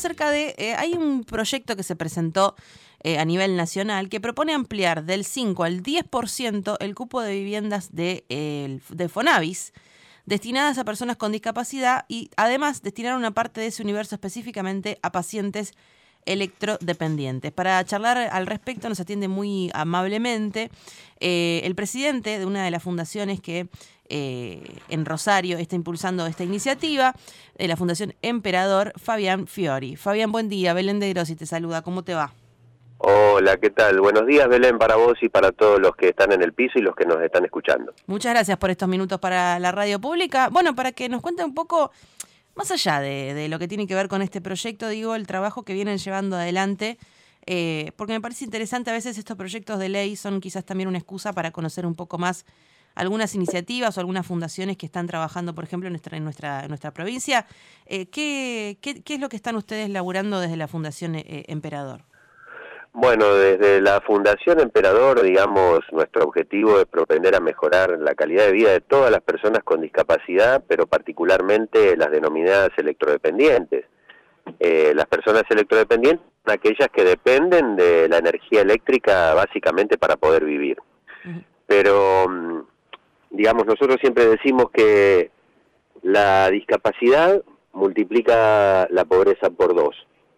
acerca de... hay un proyecto que se presentó a nivel nacional que propone ampliar del 5 al 10% el cupo de viviendas de Fonavis destinadas a personas con discapacidad y además destinar una parte de ese universo específicamente a pacientes electrodependientes. Para charlar al respecto nos atiende muy amablemente el presidente de una de las fundaciones que en Rosario está impulsando esta iniciativa, de la Fundación Emperador, Fabián Fiori. Fabián, buen día. Belén de Grossi te saluda. ¿Cómo te va? Hola, ¿qué tal? Buenos días, Belén, para vos y para todos los que están en el piso y los que nos están escuchando. Muchas gracias por estos minutos para la radio pública. Bueno, para que nos cuente un poco, más allá de lo que tiene que ver con este proyecto, digo, el trabajo que vienen llevando adelante, porque me parece interesante, a veces estos proyectos de ley son quizás también una excusa para conocer un poco más algunas iniciativas o algunas fundaciones que están trabajando, por ejemplo, en nuestra provincia. ¿Qué es lo que están ustedes laburando desde la Fundación Emperador? Bueno, desde la Fundación Emperador, digamos, nuestro objetivo es propender a mejorar la calidad de vida de todas las personas con discapacidad, pero particularmente las denominadas electrodependientes. Las personas electrodependientes son aquellas que dependen de la energía eléctrica básicamente para poder vivir. Uh-huh. Pero, digamos, nosotros siempre decimos que la discapacidad multiplica la pobreza por 2.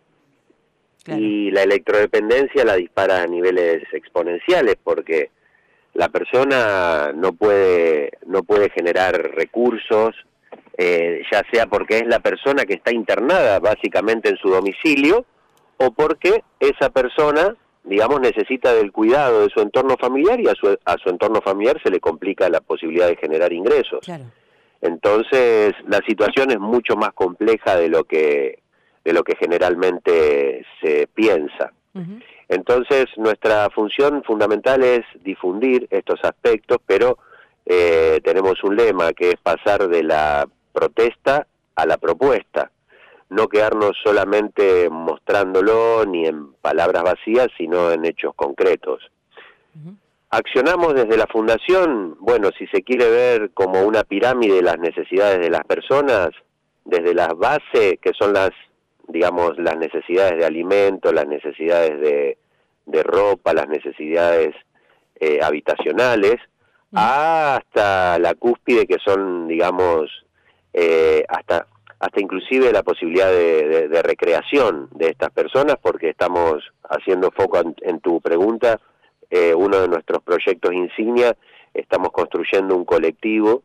Claro. Y la electrodependencia la dispara a niveles exponenciales porque la persona no puede generar recursos, ya sea porque es la persona que está internada básicamente en su domicilio o porque esa persona, digamos, necesita del cuidado de su entorno familiar y a su entorno familiar se le complica la posibilidad de generar ingresos. Claro. Entonces, la situación es mucho más compleja de lo que generalmente se piensa. Uh-huh. Entonces, nuestra función fundamental es difundir estos aspectos, pero tenemos un lema que es pasar de la protesta a la propuesta. No quedarnos solamente mostrándolo ni en palabras vacías, sino en hechos concretos. Uh-huh. Accionamos desde la Fundación, bueno, si se quiere ver como una pirámide de las necesidades de las personas, desde las bases, que son las necesidades de alimento, las necesidades de ropa, las necesidades habitacionales, hasta la cúspide que son, digamos, hasta inclusive la posibilidad de recreación de estas personas, porque estamos haciendo foco en tu pregunta, uno de nuestros proyectos insignia, estamos construyendo un colectivo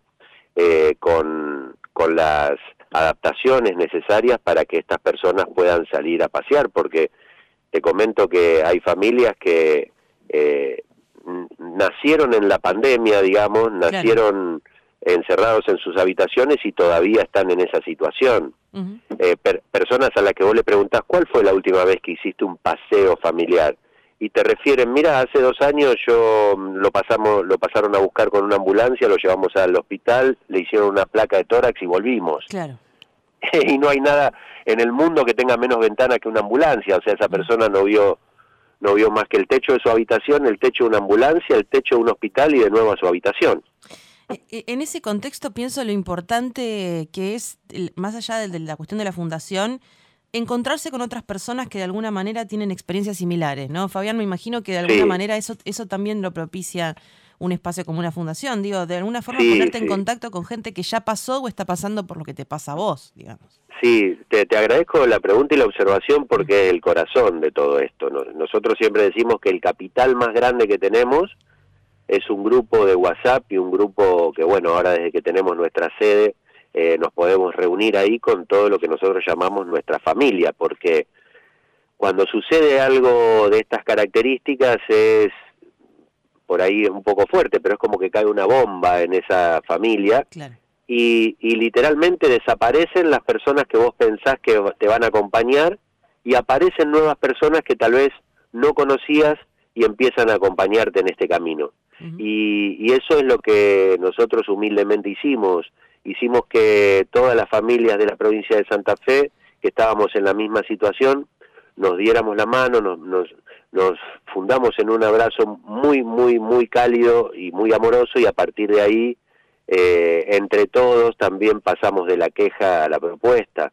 con las adaptaciones necesarias para que estas personas puedan salir a pasear, porque te comento que hay familias que nacieron en la pandemia, digamos, nacieron encerrados en sus habitaciones y todavía están en esa situación. Uh-huh. Personas a las que vos le preguntás, ¿cuál fue la última vez que hiciste un paseo familiar? Y te refieren, mira, hace 2 años lo pasaron a buscar con una ambulancia, lo llevamos al hospital, le hicieron una placa de tórax y volvimos. Claro. Y no hay nada en el mundo que tenga menos ventana que una ambulancia, o sea, esa persona no vio más que el techo de su habitación, el techo de una ambulancia, el techo de un hospital y de nuevo a su habitación. En ese contexto pienso lo importante que es, más allá de la cuestión de la fundación, encontrarse con otras personas que de alguna manera tienen experiencias similares, ¿no? Fabián, me imagino que de alguna manera eso también lo propicia un espacio como una fundación, digo, de alguna forma ponerte en contacto con gente que ya pasó o está pasando por lo que te pasa a vos, digamos. Sí, te agradezco la pregunta y la observación porque es el corazón de todo esto, ¿no? Nosotros siempre decimos que el capital más grande que tenemos es un grupo de WhatsApp y un grupo que, bueno, ahora desde que tenemos nuestra sede, nos podemos reunir ahí con todo lo que nosotros llamamos nuestra familia, porque cuando sucede algo de estas características es, por ahí es un poco fuerte, pero es como que cae una bomba en esa familia. Claro. Y literalmente desaparecen las personas que vos pensás que te van a acompañar y aparecen nuevas personas que tal vez no conocías y empiezan a acompañarte en este camino. Uh-huh. Y eso es lo que nosotros humildemente hicimos que todas las familias de la provincia de Santa Fe, que estábamos en la misma situación, nos diéramos la mano, nos fundamos en un abrazo muy, muy, muy cálido y muy amoroso, y a partir de ahí, entre todos, también pasamos de la queja a la propuesta.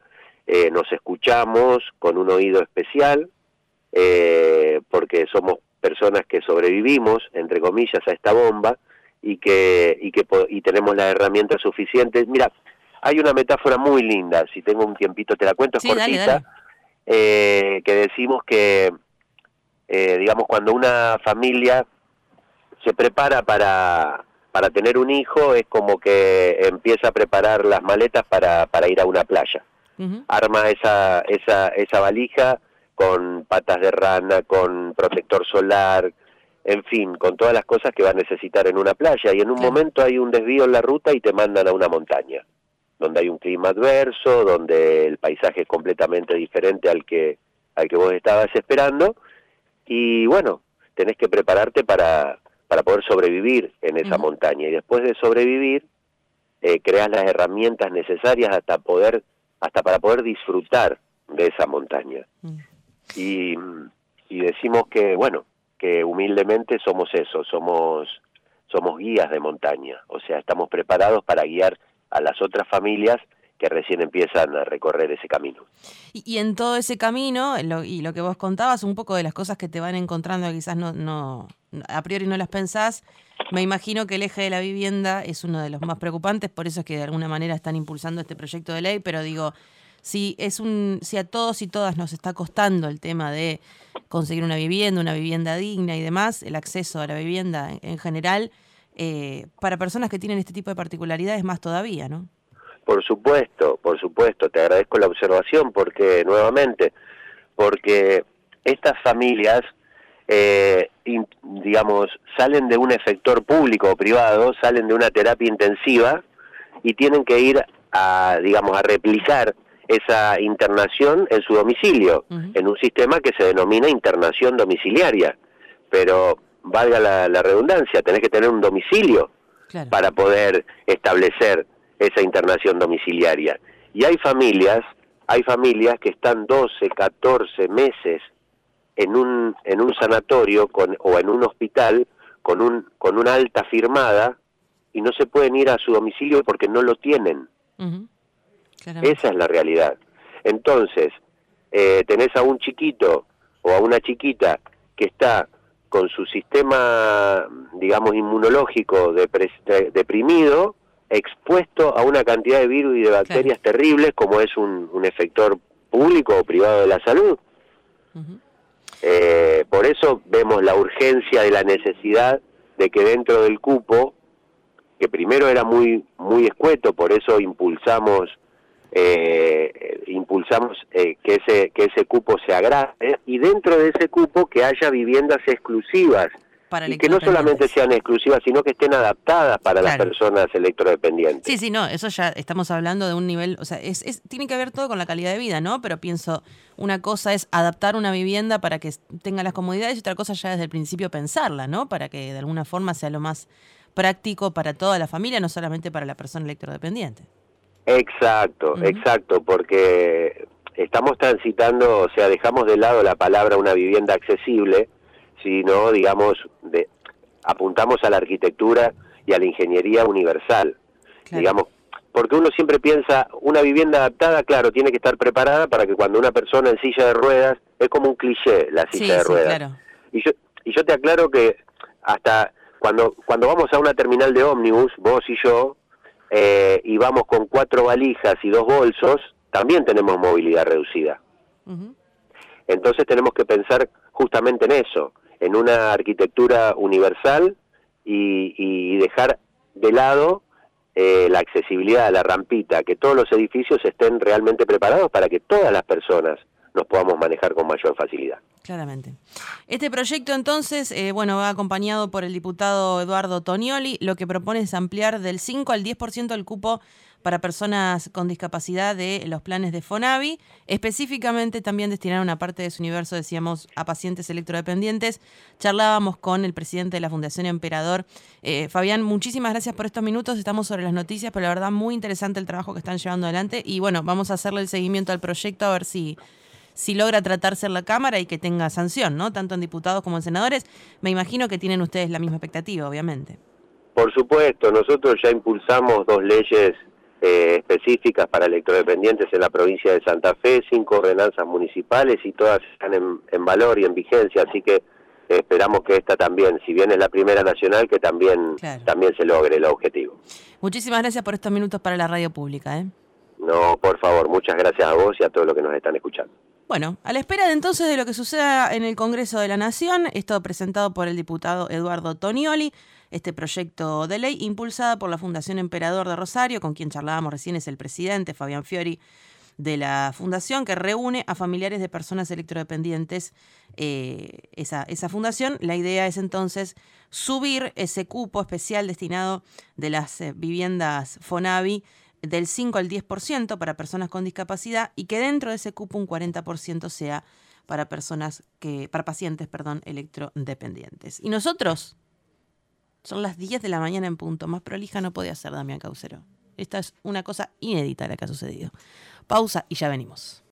nos escuchamos con un oído especial, porque somos personas que sobrevivimos, entre comillas, a esta bomba, y tenemos las herramientas suficientes. Mira, hay una metáfora muy linda, si tengo un tiempito te la cuento, es cortita, dale. Que decimos que, digamos, cuando una familia se prepara para tener un hijo, es como que empieza a preparar las maletas para ir a una playa. Uh-huh. Arma esa valija con patas de rana, con protector solar, en fin, con todas las cosas que va a necesitar en una playa, y en un momento hay un desvío en la ruta y te mandan a una montaña, donde hay un clima adverso, donde el paisaje es completamente diferente al que vos estabas esperando, y bueno, tenés que prepararte para poder sobrevivir en esa montaña, y después de sobrevivir, creas las herramientas necesarias hasta para poder disfrutar de esa montaña. Y decimos que, bueno, que humildemente somos eso, somos guías de montaña, o sea, estamos preparados para guiar a las otras familias que recién empiezan a recorrer ese camino. Y en todo ese camino, y lo que vos contabas, un poco de las cosas que te van encontrando, que quizás no a priori no las pensás, me imagino que el eje de la vivienda es uno de los más preocupantes, por eso es que de alguna manera están impulsando este proyecto de ley, pero digo, si a todos y todas nos está costando el tema de conseguir una vivienda digna y demás, el acceso a la vivienda en general, para personas que tienen este tipo de particularidades más todavía, ¿no? Por supuesto, te agradezco la observación porque estas familias, digamos, salen de un efector público o privado, salen de una terapia intensiva y tienen que ir a replicar esa internación en su domicilio, en un sistema que se denomina internación domiciliaria, pero valga la redundancia, tenés que tener un domicilio para poder establecer esa internación domiciliaria. Y hay familias que están 12, 14 meses en un sanatorio o en un hospital con una alta firmada y no se pueden ir a su domicilio porque no lo tienen. Esa es la realidad. Entonces, tenés a un chiquito o a una chiquita que está con su sistema, digamos, inmunológico deprimido, expuesto a una cantidad de virus y de bacterias terribles, como es un efector público o privado de la salud. Por eso vemos la urgencia de la necesidad de que dentro del cupo, que primero era muy escueto, por eso impulsamos que ese cupo se agrande, y dentro de ese cupo que haya viviendas exclusivas, y que no solamente sean exclusivas, sino que estén adaptadas para las personas electrodependientes. Sí, no, eso ya estamos hablando de un nivel, o sea, tiene que ver todo con la calidad de vida, ¿no? Pero pienso, una cosa es adaptar una vivienda para que tenga las comodidades, y otra cosa ya desde el principio pensarla, ¿no? Para que de alguna forma sea lo más práctico para toda la familia, no solamente para la persona electrodependiente. Exacto, porque estamos transitando, o sea, dejamos de lado la palabra una vivienda accesible, sino, digamos, apuntamos a la arquitectura y a la ingeniería universal, digamos, porque uno siempre piensa, una vivienda adaptada, claro, tiene que estar preparada para que cuando una persona en silla de ruedas, es como un cliché la silla de ruedas. Claro. Y yo te aclaro que hasta cuando vamos a una terminal de ómnibus, vos y yo, y vamos con 4 valijas y 2 bolsos, también tenemos movilidad reducida. Entonces tenemos que pensar justamente en eso, en una arquitectura universal y dejar de lado la accesibilidad, la rampita, que todos los edificios estén realmente preparados para que todas las personas nos podamos manejar con mayor facilidad. Claramente. Este proyecto entonces, va acompañado por el diputado Eduardo Tonioli. Lo que propone es ampliar del 5 al 10% del cupo para personas con discapacidad de los planes de Fonavi. Específicamente también destinar una parte de su universo, decíamos, a pacientes electrodependientes. Charlábamos con el presidente de la Fundación Emperador. Fabián, muchísimas gracias por estos minutos. Estamos sobre las noticias, pero la verdad muy interesante el trabajo que están llevando adelante. Y bueno, vamos a hacerle el seguimiento al proyecto a ver si logra tratarse en la Cámara y que tenga sanción, ¿no? Tanto en diputados como en senadores. Me imagino que tienen ustedes la misma expectativa, obviamente. Por supuesto, nosotros ya impulsamos 2 leyes específicas para electrodependientes en la provincia de Santa Fe, 5 ordenanzas municipales y todas están en valor y en vigencia, así que esperamos que esta también, si bien es la primera nacional, que también, Claro. también se logre el objetivo. Muchísimas gracias por estos minutos para la radio pública, ¿eh? No, por favor, muchas gracias a vos y a todos los que nos están escuchando. Bueno, a la espera de entonces de lo que suceda en el Congreso de la Nación, esto presentado por el diputado Eduardo Tonioli, este proyecto de ley impulsada por la Fundación Emperador de Rosario, con quien charlábamos recién, es el presidente Fabián Fiori de la fundación, que reúne a familiares de personas electrodependientes. Esa fundación, la idea es entonces subir ese cupo especial destinado de las viviendas Fonavi del 5 al 10% para personas con discapacidad y que dentro de ese cupo un 40% sea para pacientes, electrodependientes. Y nosotros, son las 10 de la mañana en punto, más prolija no podía ser Damián Caucero. Esta es una cosa inédita la que ha sucedido. Pausa y ya venimos.